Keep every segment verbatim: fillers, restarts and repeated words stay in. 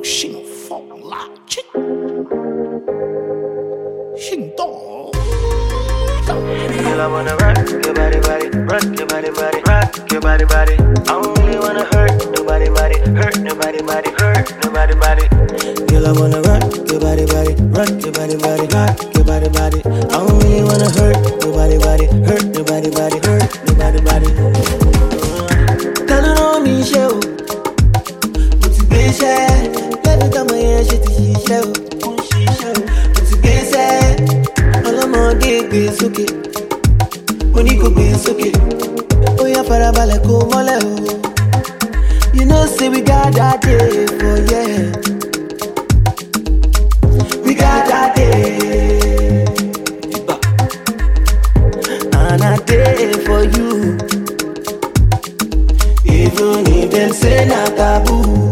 性放辣劲，性动。 Girl, I wanna rock your body, body, rock your body, body, rock your body, body. I don't really wanna hurt nobody, body, hurt nobody, body, hurt nobody, body. Girl, I wanna rock your body, body, rock your body, body, rock your body, body. I don't really wanna hurt nobody, body, hurt nobody, body, hurt nobody, body. Tell her on me, show. What's the big shit? Let me tell my ass shit to show. What's the big shit? All I'm on dig is okay. Money go be okay. Oh yeah, farabalẹ̀ kó mọ́lẹ̀ o. You know say we got that day for yeah. We got that day. And a day for you. Even if them say not taboo.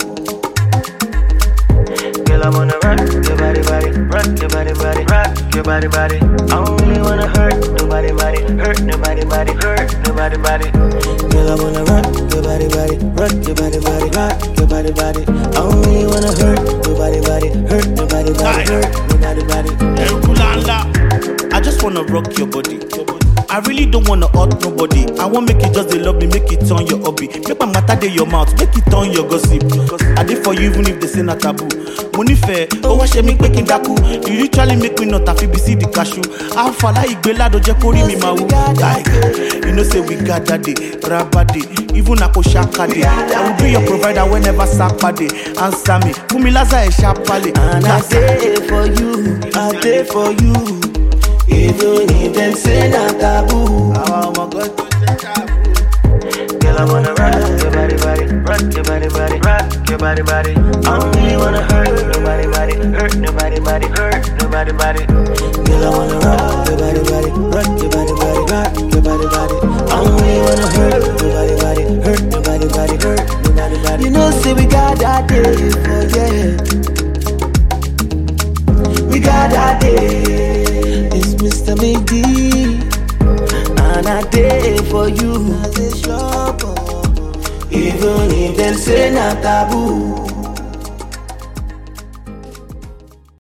Girl, I wanna rock your body, body, rock your body, body, rock your body, body. I don't really wanna hurt nobody, body, hurt nobody, body, hurt nobody, body. Girl, I wanna rock your body, body, rock your body, body, rock your body, body. I don't really wanna hurt nobody, body, hurt nobody, body, hurt nobody, body. I just wanna rock your body. I really don't wanna hurt nobody. I want make you just dey love me, make it turn your hobby. Make my matter dey your mouth, make it turn your gossip. I dey for you even if they say not taboo. Money fair, oh what she make making daku. You literally make me not happy, be see the cashew. I fall like Bella do je kori mi mawu. Like, you know say we got that day, rabade, even ako shaka day. I will be your provider whenever sakpade. Answer me, Fumilaza e sharpale. And I day for you, I day for you. Even if them say not taboo. Oh my God, girl, I wanna rock your body, body, rock your body, body, rock your body, body. I don't really wanna hurt nobody, body, hurt nobody, body, hurt nobody, body. Girl, I wanna rock your body, body, rock your body, body, rock your body, body. I don't really wanna hurt nobody, body, hurt nobody, body, hurt nobody, body. You know, say we got that day for yeah. We got that day. It's Mister Mady, and I day for you. Even if them say not taboo.